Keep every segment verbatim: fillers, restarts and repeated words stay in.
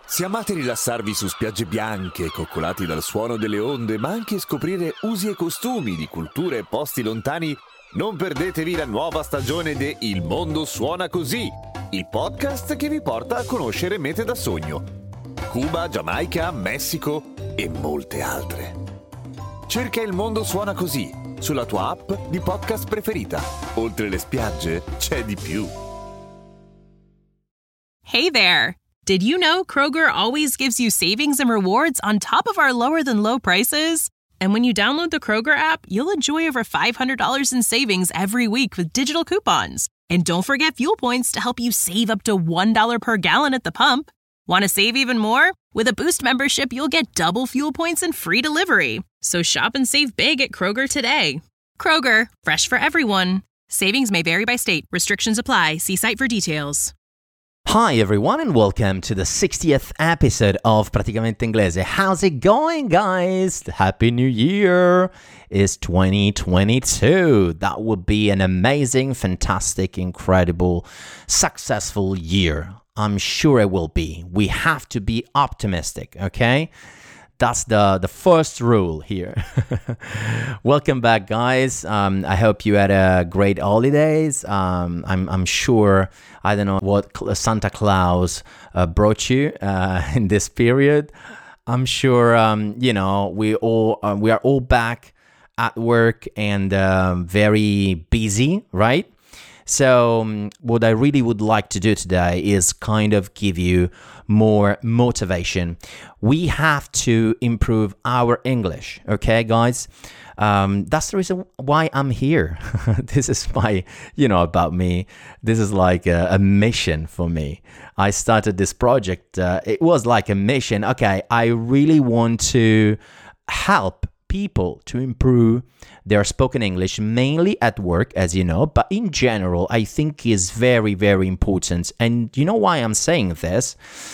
Se amate rilassarvi su spiagge bianche, coccolati dal suono delle onde, ma anche scoprire usi e costumi di culture e posti lontani, non perdetevi la nuova stagione de Il Mondo Suona Così, il podcast che vi porta a conoscere mete da sogno. Cuba, Giamaica, Messico e molte altre. Cerca Il Mondo Suona Così sulla tua app di podcast preferita. Oltre le spiagge c'è di più. Hey there! Did you know Kroger always gives you savings and rewards on top of our lower-than-low prices? And when you download the Kroger app, you'll enjoy over five hundred dollars in savings every week with digital coupons. And don't forget fuel points to help you save up to one dollar per gallon at the pump. Want to save even more? With a Boost membership, you'll get double fuel points and free delivery. So shop and save big at Kroger today. Kroger, fresh for everyone. Savings may vary by state. Restrictions apply. See site for details. Hi everyone and welcome to the sixtieth episode of Praticamente Inglese. How's it going, guys? Happy New Year! It's twenty twenty-two. That would be an amazing, fantastic, incredible, successful year. I'm sure it will be. We have to be optimistic, okay? That's the, the first rule here. Welcome back, guys. Um, I hope you had a great holidays. Um, I'm I'm sure, I don't know what Santa Claus uh, brought you uh, in this period. I'm sure, um, you know, we all uh, we are all back at work and uh, very busy, right? So um, what I really would like to do today is kind of give you more motivation. We have to improve our English, okay, guys? Um, that's the reason why I'm here. This is my, you know, about me. This is like a, a mission for me. I started this project. Uh, it was like a mission. Okay, I really want to help people to improve their spoken English, mainly at work, as you know, but in general, I think is very, very important. And you know why I'm saying this?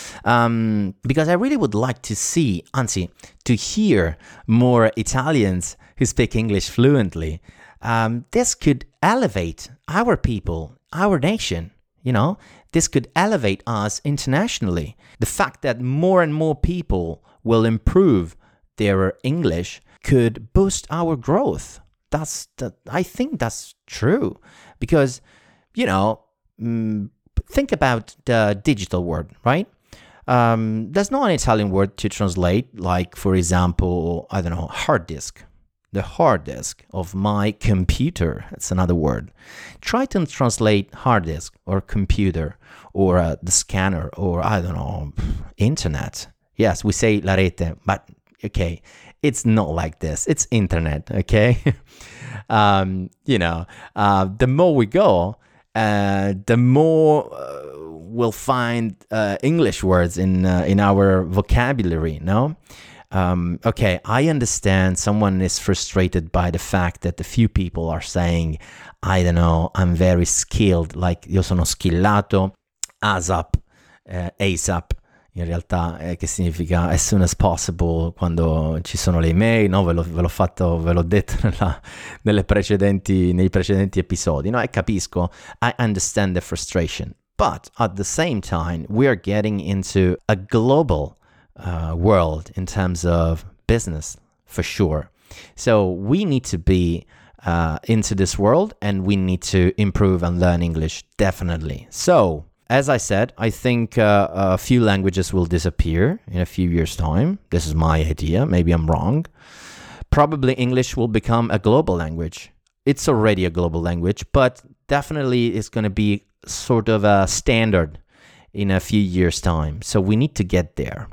Um, because I really would like to see, anzi, to hear more Italians who speak English fluently. Um, this could elevate our people, our nation, you know, this could elevate us internationally. The fact that more and more people will improve their English could boost our growth. That's that. I think that's true because, you know, mm, think about the digital word, right? Um, there's no an Italian word to translate, like, for example, I don't know, hard disk. The hard disk of my computer. That's another word. Try to translate hard disk or computer or uh, the scanner or, I don't know, internet. Yes, we say la rete, but okay, it's not like this. It's internet, okay? um, you know, uh, the more we go, uh, the more uh, we'll find uh, English words in uh, in our vocabulary, no? Um, okay, I understand someone is frustrated by the fact that a few people are saying, I don't know, I'm very skilled, like io sono skillato, ASAP, uh, ASAP. In realtà eh, che significa as soon as possible quando ci sono le email, no? Ve l'ho, ve l'ho fatto, ve l'ho detto nella, nelle precedenti, nei precedenti episodi, no? E capisco, I understand the frustration, but at the same time, we are getting into a global uh, world in terms of business, for sure. So we need to be uh, into this world and we need to improve and learn English, definitely. So, as I said, I think uh, a few languages will disappear in a few years' time. This is my idea. Maybe I'm wrong. Probably English will become a global language. It's already a global language, but definitely it's going to be sort of a standard in a few years' time. So we need to get there.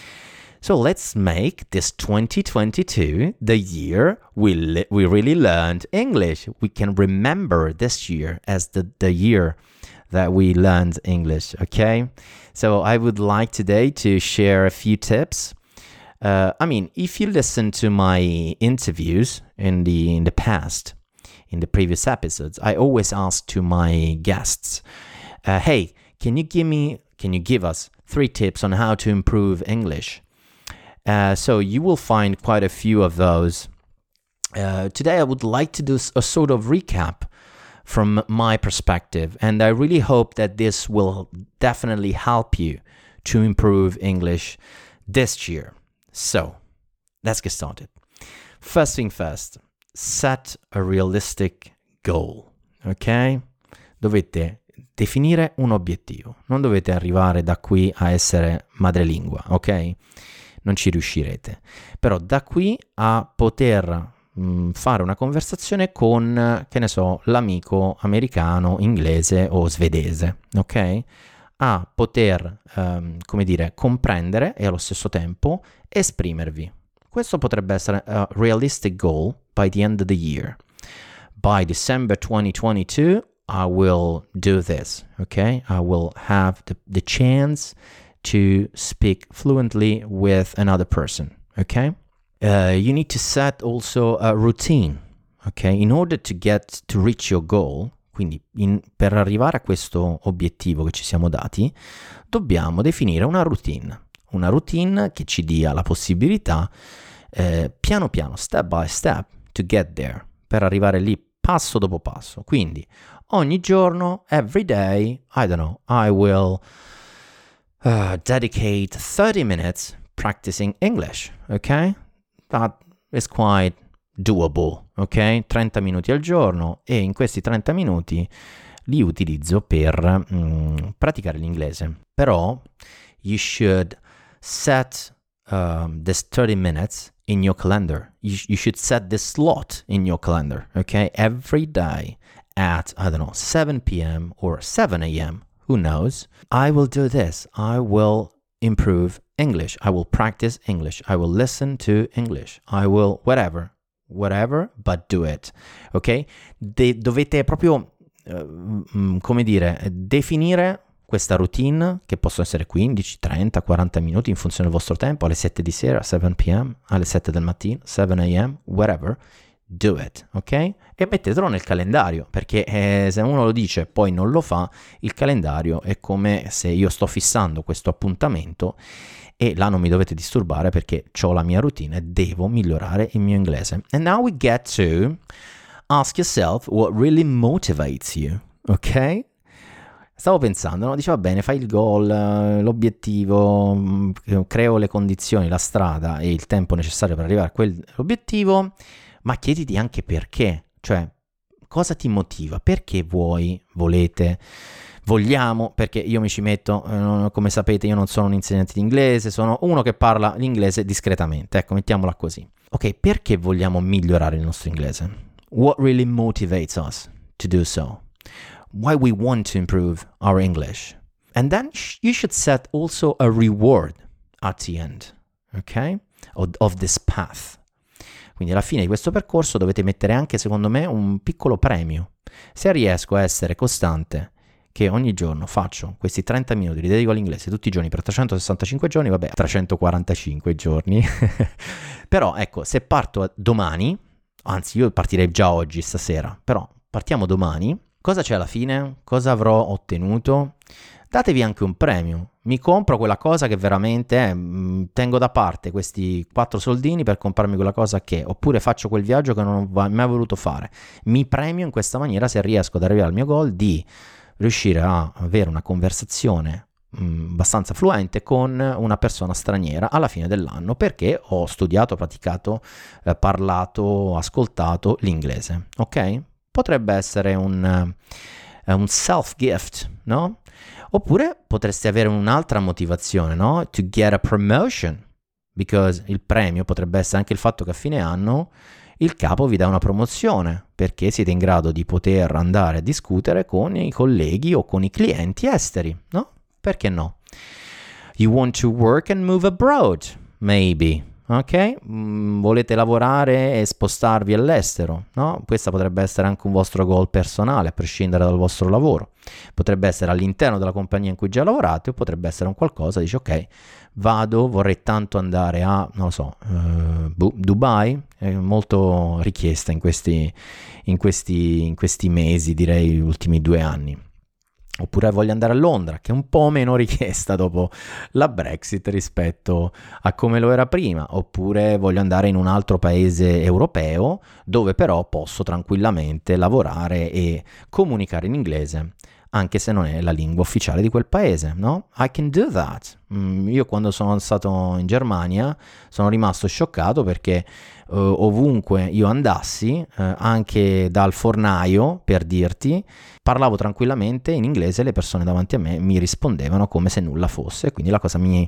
So let's make this twenty twenty-two the year we li- we really learned English. We can remember this year as the, the year that we learned English, okay? So I would like today to share a few tips. Uh, I mean, if you listen to my interviews in the in the past, in the previous episodes, I always ask to my guests, uh, hey, can you give me, can you give us three tips on how to improve English? Uh, so you will find quite a few of those. Uh, today I would like to do a sort of recap from my perspective, and I really hope that this will definitely help you to improve English this year. So, let's get started. First thing first, set a realistic goal, ok? Dovete definire un obiettivo, non dovete arrivare da qui a essere madrelingua, ok? Non ci riuscirete, però da qui a poter mh, fare una conversazione con, che ne so, l'amico americano, inglese o svedese, ok? A poter, um, come dire, comprendere e allo stesso tempo esprimervi. Questo potrebbe essere a realistic goal by the end of the year. By December twenty twenty-two, I will do this, okay? I will have the, the chance to speak fluently with another person, okay? Uh, you need to set also a routine, okay? In order to get to reach your goal, quindi in, per arrivare a questo obiettivo che ci siamo dati, dobbiamo definire una routine. Una routine che ci dia la possibilità, eh, piano piano, step by step, to get there, per arrivare lì passo dopo passo. Quindi ogni giorno, every day, I don't know, I will uh, dedicate thirty minutes practicing English, ok? That is quite doable, ok? trenta minuti al giorno, e in questi trenta minuti li utilizzo per mm, praticare l'inglese. Però you should set um, this thirty minutes in your calendar. You, you should set this slot in your calendar, okay? Every day at, I don't know, seven p.m. or seven a.m., who knows? I will do this. I will improve English. I will practice English. I will listen to English. I will whatever, whatever, but do it, ok? De- dovete proprio, uh, come dire, definire questa routine, che possono essere quindici, trenta, quaranta minuti in funzione del vostro tempo, alle sette di sera, seven p.m., alle sette del mattino, seven a.m., whatever, do it, ok? E mettetelo nel calendario, perché eh, se uno lo dice e poi non lo fa, il calendario è come se io sto fissando questo appuntamento e là non mi dovete disturbare perché ho la mia routine e devo migliorare il mio inglese. And now we get to ask yourself what really motivates you, ok? Stavo pensando, no? Diceva bene, fai il goal, l'obiettivo, creo le condizioni, la strada e il tempo necessario per arrivare a quell'obiettivo, ma chiediti anche perché, cioè cosa ti motiva, perché vuoi, volete, vogliamo, perché io mi ci metto, eh, come sapete io non sono un insegnante di inglese, sono uno che parla l'inglese discretamente, ecco, mettiamola così. Ok, perché vogliamo migliorare il nostro inglese? What really motivates us to do so? Why we want to improve our English. And then sh- you should set also a reward at the end, okay, of, of this path. Quindi alla fine di questo percorso dovete mettere anche, secondo me, un piccolo premio. Se riesco a essere costante, che ogni giorno faccio questi trenta minuti, li dedico all'inglese tutti i giorni per trecentosessantacinque giorni, vabbè, trecentoquarantacinque giorni. Però ecco, se parto domani, anzi io partirei già oggi, stasera, però partiamo domani, cosa c'è alla fine? Cosa avrò ottenuto? Datevi anche un premio. Mi compro quella cosa che veramente è, mh, tengo da parte questi quattro soldini per comprarmi quella cosa che, oppure faccio quel viaggio che non ho mai voluto fare. Mi premio in questa maniera se riesco ad arrivare al mio goal di riuscire a avere una conversazione mh, abbastanza fluente con una persona straniera alla fine dell'anno, perché ho studiato, praticato, eh, parlato, ascoltato l'inglese, ok? Potrebbe essere un, uh, un self-gift, no? Oppure potreste avere un'altra motivazione, no? To get a promotion, because il premio potrebbe essere anche il fatto che a fine anno il capo vi dà una promozione, perché siete in grado di poter andare a discutere con i colleghi o con i clienti esteri, no? Perché no? You want to work and move abroad, maybe. Ok? Mm, volete lavorare e spostarvi all'estero, no? Questa potrebbe essere anche un vostro goal personale, a prescindere dal vostro lavoro. Potrebbe essere all'interno della compagnia in cui già lavorate, o potrebbe essere un qualcosa, dici ok, vado, vorrei tanto andare a, non lo so, uh, Dubai, è molto richiesta in questi, in questi, in questi mesi, direi gli ultimi due anni. Oppure voglio andare a Londra, che è un po' meno richiesta dopo la Brexit rispetto a come lo era prima. Oppure voglio andare in un altro paese europeo, dove però posso tranquillamente lavorare e comunicare in inglese anche se non è la lingua ufficiale di quel paese, no? I can do that. Mm, io quando sono stato in Germania sono rimasto scioccato perché uh, ovunque io andassi, uh, anche dal fornaio, per dirti, parlavo tranquillamente in inglese e le persone davanti a me mi rispondevano come se nulla fosse, quindi la cosa mi,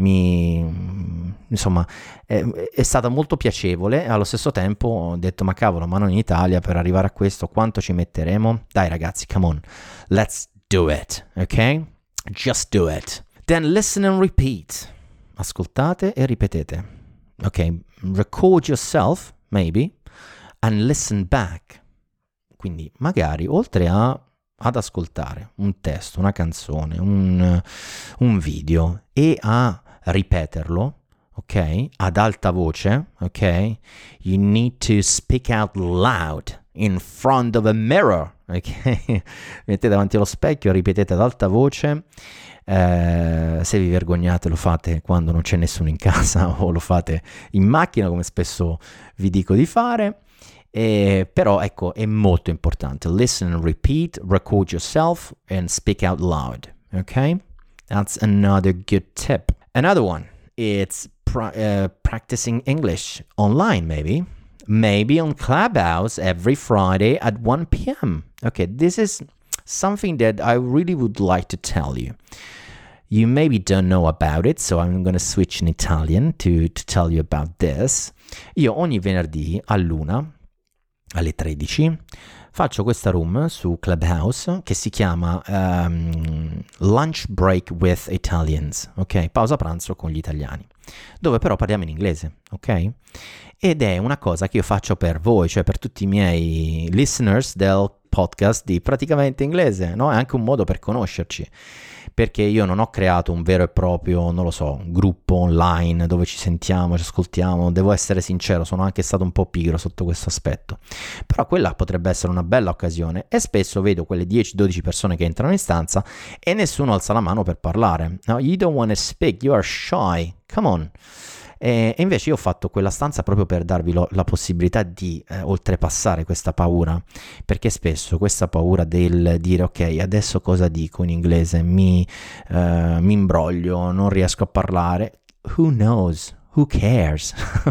mi insomma è, è stata molto piacevole. Allo stesso tempo ho detto, ma cavolo, ma non in Italia, per arrivare a questo quanto ci metteremo? Dai ragazzi, come on, let's do it, ok? Just do it. Then listen and repeat. Ascoltate e ripetete. Ok, record yourself, maybe, and listen back. Quindi magari oltre a, ad ascoltare un testo, una canzone, un, un video e a ripeterlo, ok, ad alta voce, ok, you need to speak out loud in front of a mirror, ok? Mettete davanti allo specchio, ripetete ad alta voce. Eh, se vi vergognate lo fate quando non c'è nessuno in casa o lo fate in macchina, come spesso vi dico di fare. Eh, però ecco, è molto importante. Listen and repeat, record yourself and speak out loud. Okay, that's another good tip. Another one, it's pra- uh, practicing English online, maybe. Maybe on Clubhouse every Friday at one p.m. Okay, this is something that I really would like to tell you. You maybe don't know about it, so I'm going to switch in Italian to, to tell you about this. Io ogni venerdì all'una, alle tredici, faccio questa room su Clubhouse che si chiama um, Lunch Break with Italians, ok? Pausa pranzo con gli italiani, dove però parliamo in inglese, ok? Ed è una cosa che io faccio per voi, cioè per tutti i miei listeners del podcast di Praticamente Inglese, no? È anche un modo per conoscerci, perché io non ho creato un vero e proprio, non lo so, gruppo online dove ci sentiamo, ci ascoltiamo. Devo essere sincero, sono anche stato un po' pigro sotto questo aspetto, però quella potrebbe essere una bella occasione, e spesso vedo quelle dieci dodici persone che entrano in stanza e nessuno alza la mano per parlare. No, you don't want to speak, you are shy, come on. E invece io ho fatto quella stanza proprio per darvi lo, la possibilità di eh, oltrepassare questa paura, perché spesso questa paura del dire ok, adesso cosa dico in inglese, mi, uh, mi imbroglio, non riesco a parlare, who knows, who cares,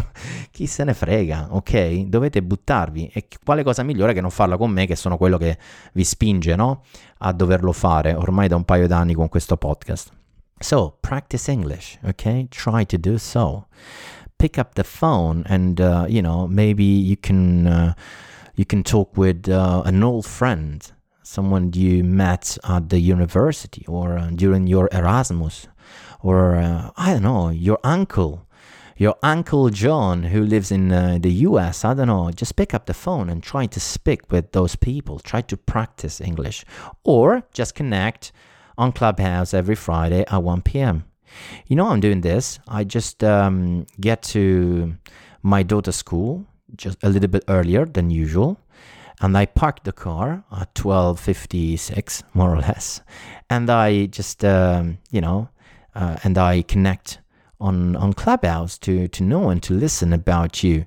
chi se ne frega, ok? Dovete buttarvi, e quale cosa migliore che non farla con me, che sono quello che vi spinge, no? A doverlo fare ormai da un paio d'anni con questo podcast. So, practice English, okay? Try to do so. Pick up the phone and, uh, you know, maybe you can uh, you can talk with uh, an old friend, someone you met at the university or uh, during your Erasmus, or, uh, I don't know, your uncle, your Uncle John who lives in uh, the U S, I don't know. Just pick up the phone and try to speak with those people. Try to practice English. Or just connect on Clubhouse every Friday at one p.m. You know, I'm doing this. I just um, get to my daughter's school just a little bit earlier than usual, and I park the car at twelve fifty-six, more or less, and I just, um, you know, uh, and I connect on, on Clubhouse to, to know and to listen about you,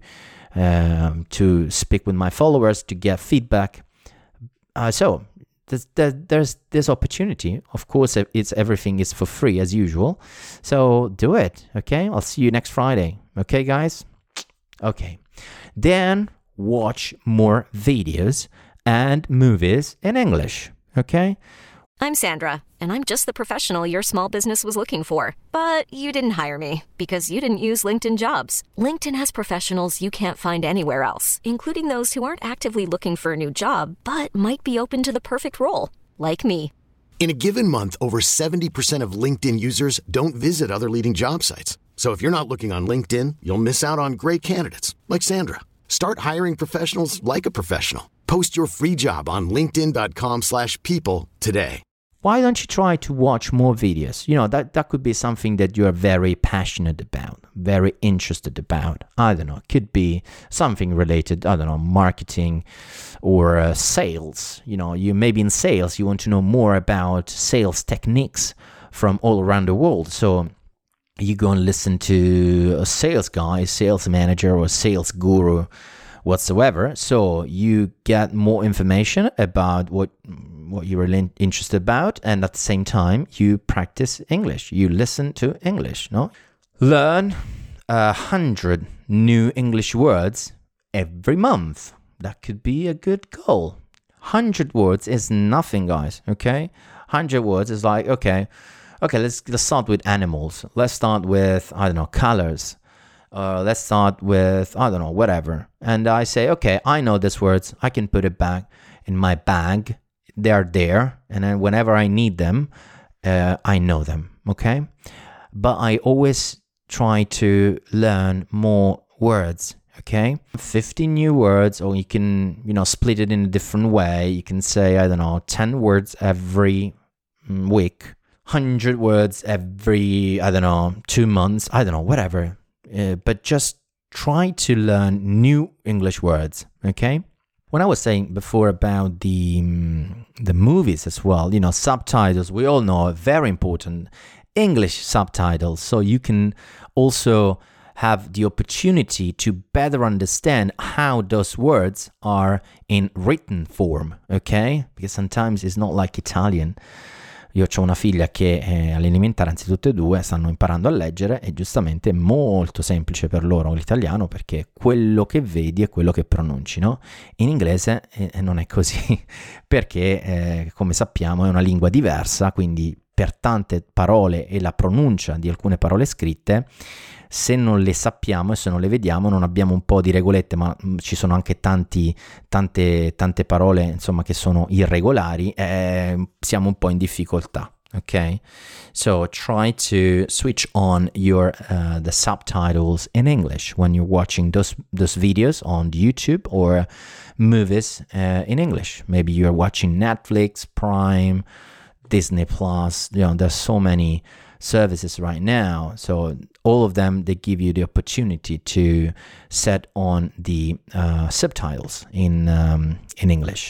um, to speak with my followers, to get feedback. Uh, so, There's, there's this opportunity. Of course, it's everything is for free as usual. So do it, okay? I'll see you next Friday. Okay, guys? Okay. Then watch more videos and movies in English, okay? I'm Sandra, and I'm just the professional your small business was looking for. But you didn't hire me because you didn't use LinkedIn Jobs. LinkedIn has professionals you can't find anywhere else, including those who aren't actively looking for a new job, but might be open to the perfect role, like me. In a given month, over seventy percent of LinkedIn users don't visit other leading job sites. So if you're not looking on LinkedIn, you'll miss out on great candidates, like Sandra. Start hiring professionals like a professional. Post your free job on linkedin.com slash people today. Why don't you try to watch more videos? You know, that, that could be something that you are very passionate about, very interested about. I don't know, it could be something related, I don't know, marketing or uh, sales. You know, you maybe in sales, you want to know more about sales techniques from all around the world. So you go and listen to a sales guy, sales manager, or sales guru whatsoever. So you get more information about what what you're really in- interested about, and at the same time you practice English. You listen to English, no? Learn a hundred new English words every month. That could be a good goal. Hundred words is nothing, guys. Okay, hundred words is like okay, okay. Let's let's start with animals. Let's start with I don't know colors. Uh, let's start with, I don't know, whatever. And I say, okay, I know these words. I can put it back in my bag. They're there. And then whenever I need them, uh, I know them, okay? But I always try to learn more words, okay? fifty new words, or you can, you know, split it in a different way. You can say, I don't know, ten words every week, one hundred words every, I don't know, two months. I don't know, whatever. Uh, but just try to learn new English words, okay? When I was saying before about the um, the movies as well, you know, subtitles, we all know are very important. English subtitles, so you can also have the opportunity to better understand how those words are in written form, okay? Because sometimes it's not like Italian. Io ho una figlia che è all'elementare, anzi tutte e due stanno imparando a leggere e giustamente è molto semplice per loro l'italiano perché quello che vedi è quello che pronunci, no? In inglese eh, non è così perché eh, come sappiamo è una lingua diversa, quindi per tante parole e la pronuncia di alcune parole scritte, se non le sappiamo e se non le vediamo non abbiamo un po' di regolette, ma mh, ci sono anche tanti, tante, tante parole insomma che sono irregolari e siamo un po' in difficoltà, ok? So try to switch on your uh, the subtitles in English when you're watching those those videos on YouTube or movies uh, in English. Maybe you're watching Netflix, Prime, Disney Plus, you know, there's so many services right now, so all of them, they give you the opportunity to set on the uh, subtitles in um, in English.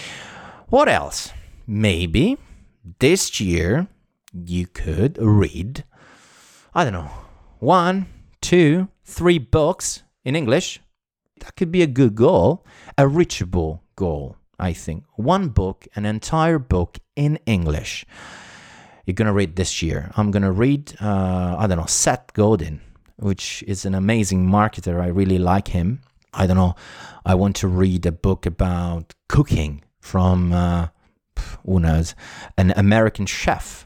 What else? Maybe this year you could read, I don't know, one, two, three books in English. That could be a good goal, a reachable goal, I think. One book, an entire book in English. You're going to read this year. I'm going to read, uh, I don't know, Seth Godin, which is an amazing marketer. I really like him. I don't know, I want to read a book about cooking from, uh, who knows, an American chef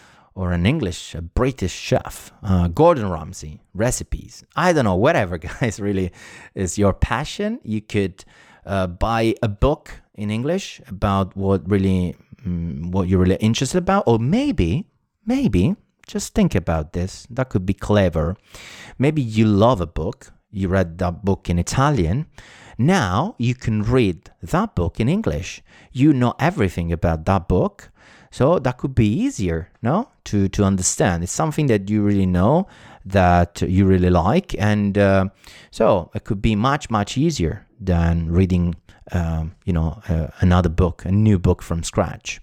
or an English, a British chef, uh, Gordon Ramsay, recipes. I don't know, whatever, guys, really is your passion. You could uh, buy a book in English about what really... what you're really interested about, or maybe, maybe, just think about this, that could be clever. Maybe you love a book, you read that book in Italian, now you can read that book in English. You know everything about that book, so that could be easier, no? To to understand. It's something that you really know, that you really like, and uh, so it could be much, much easier than reading Um, you know, uh, another book, a new book from scratch.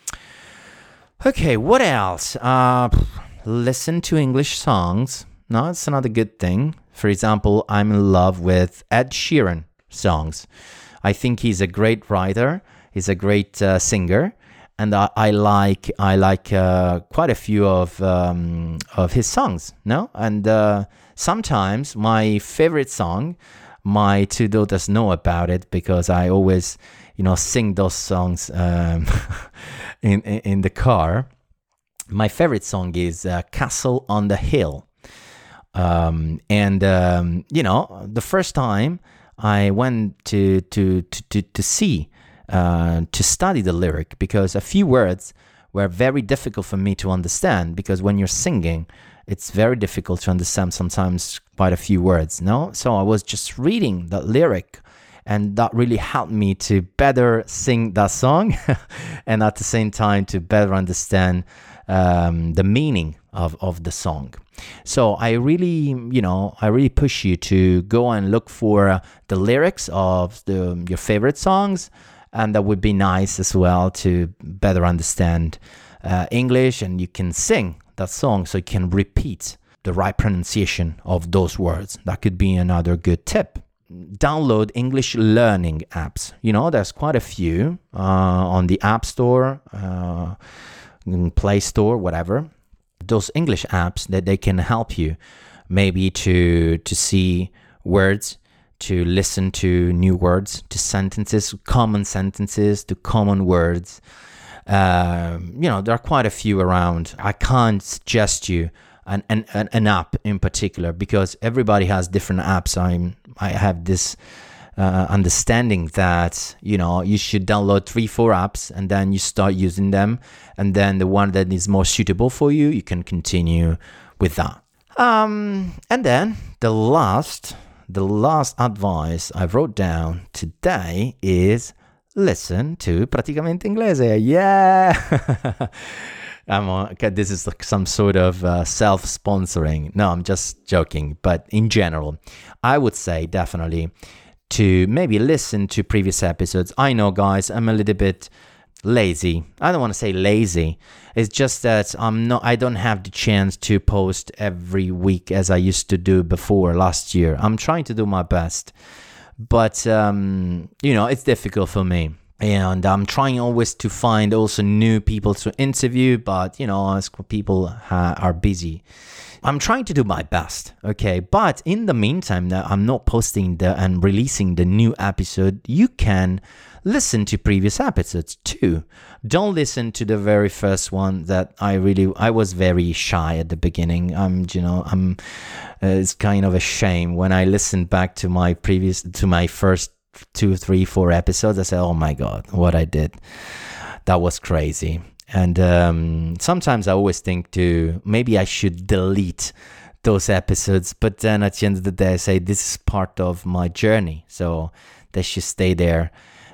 Okay, what else? Uh, listen to English songs. No, it's another good thing. For example, I'm in love with Ed Sheeran songs. I think he's a great writer. He's a great uh, singer, and I, I like I like uh, quite a few of um, of his songs. No, and uh, sometimes my favorite song. My two daughters know about it because I always, you know, sing those songs um, in, in in the car. My favorite song is uh, Castle on the Hill. Um, and, um, you know, the first time I went to, to, to, to, to see, uh, to study the lyric, because a few words were very difficult for me to understand, because when you're singing, it's very difficult to understand sometimes quite a few words, no? So I was just reading the lyric, and that really helped me to better sing that song and at the same time to better understand um, the meaning of, of the song. So I really, you know, I really push you to go and look for uh, the lyrics of the, your favorite songs, and that would be nice as well to better understand uh, English, and you can sing that song so you can repeat the right pronunciation of those words. That could be another good tip. download English learning apps. You know, there's quite a few uh, on the App Store, uh, Play Store, whatever. Those English apps that they can help you maybe to to see words, to listen to new words, to sentences, common sentences, to common words. Uh, you know, there are quite a few around. I can't suggest you an, an, an app in particular because everybody has different apps. I'm, I have this uh, understanding that, you know, you should download three, four apps and then you start using them. And then the one that is more suitable for you, you can continue with that. Um, and then the last, the last advice I wrote down today is listen to Praticamente Inglese. Yeah! I'm on, okay, this is like some sort of uh, self-sponsoring. No, I'm just joking. But in general, I would say definitely to maybe listen to previous episodes. I know, guys, I'm a little bit lazy. I don't want to say lazy. It's just that I'm not. I don't have the chance to post every week as I used to do before last year. I'm trying to do my best. But, um, you know, it's difficult for me. And I'm trying always to find also new people to interview. But, you know, as people ha- are busy. I'm trying to do my best, okay? But in the meantime, that I'm not posting the and releasing the new episode, you can listen to previous episodes too. Don't listen to the very first one that I really, I was very shy at the beginning. I'm, you know, I'm, uh, it's kind of a shame when I listened back to my previous, to my first two, three, four episodes. I said, oh my God, what I did. That was crazy. And um, sometimes I always think to, maybe I should delete those episodes. But then at the end of the day, I say, this is part of my journey. So they should stay there.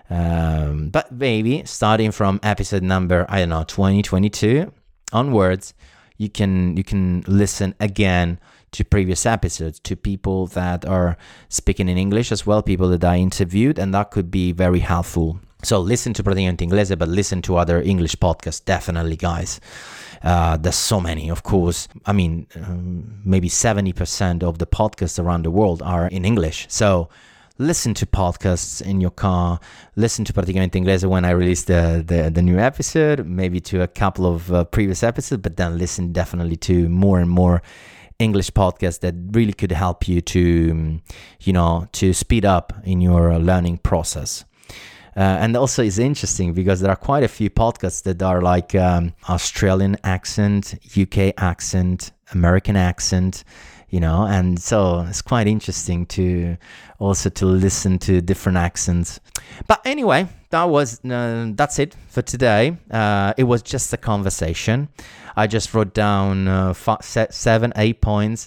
Um, but maybe starting from episode number, I don't know, twenty twenty-two onwards, you can you can listen again to previous episodes, to people that are speaking in English as well, people that I interviewed, and that could be very helpful. So listen to Praticamente Inglese, but listen to other English podcasts, definitely, guys. Uh, there's so many, of course. I mean, um, maybe seventy percent of the podcasts around the world are in English. So listen to podcasts in your car. Listen to Praticamente Inglese when I release the, the, the new episode, maybe to a couple of uh, previous episodes, but then listen definitely to more and more English podcasts that really could help you to, you know, to speed up in your learning process. Uh, and also it's interesting because there are quite a few podcasts that are like um, Australian accent, U K accent, American accent, you know, and so it's quite interesting to also to listen to different accents. But anyway, that was uh, that's it for today. Uh, it was just a conversation. I just wrote down uh, five, seven, eight points.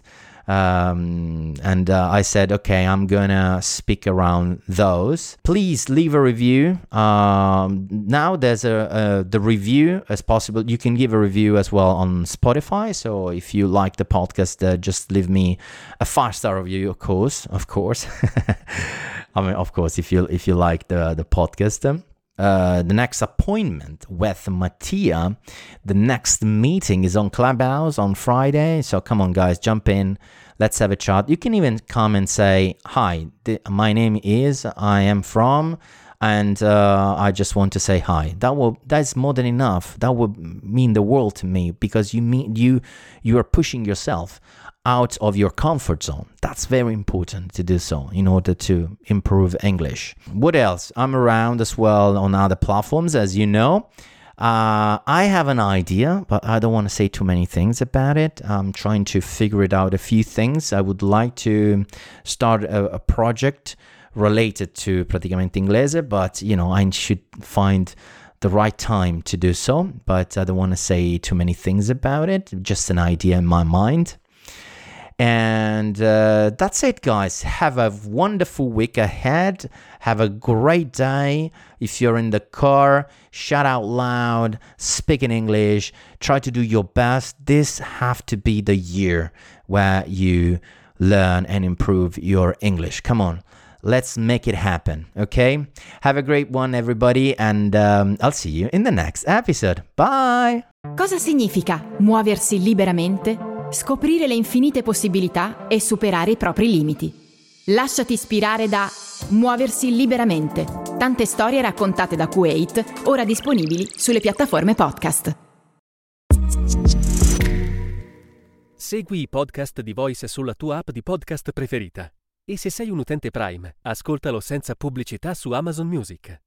Um, and uh, I said, okay, I'm gonna speak around those. Please leave a review. Um, now there's a, a the review as possible. You can give a review as well on Spotify. So if you like the podcast, uh, just leave me a five star review, of course, of course. I mean, of course, if you if you like the the podcast. Um, Uh, the next appointment with Mattia, the next meeting is on Clubhouse on Friday. So come on, guys, jump in. Let's have a chat. You can even come and say, hi, th- my name is, I am from, and uh, I just want to say hi. That will, that's more than enough. That would mean the world to me because you mean you you are pushing yourself out of your comfort zone. That's very important to do so in order to improve English. What else? I'm around as well on other platforms, as you know. Uh, I have an idea, but I don't want to say too many things about it. I'm trying to figure it out a few things. I would like to start a, a project related to Praticamente Inglese, but, you know, I should find the right time to do so. But I don't want to say too many things about it. Just an idea in my mind. And uh, that's it, guys. Have a wonderful week ahead. Have a great day. If you're in the car, shout out loud, speak in English, try to do your best. This have to be the year where you learn and improve your English. Come on, let's make it happen, okay? Have a great one, everybody, and um, I'll see you in the next episode. Bye! Cosa significa muoversi liberamente? Scoprire le infinite possibilità e superare i propri limiti. Lasciati ispirare da Muoversi liberamente. Tante storie raccontate da Kuwait, ora disponibili sulle piattaforme podcast. Segui i podcast di Voice sulla tua app di podcast preferita. E se sei un utente Prime, ascoltalo senza pubblicità su Amazon Music.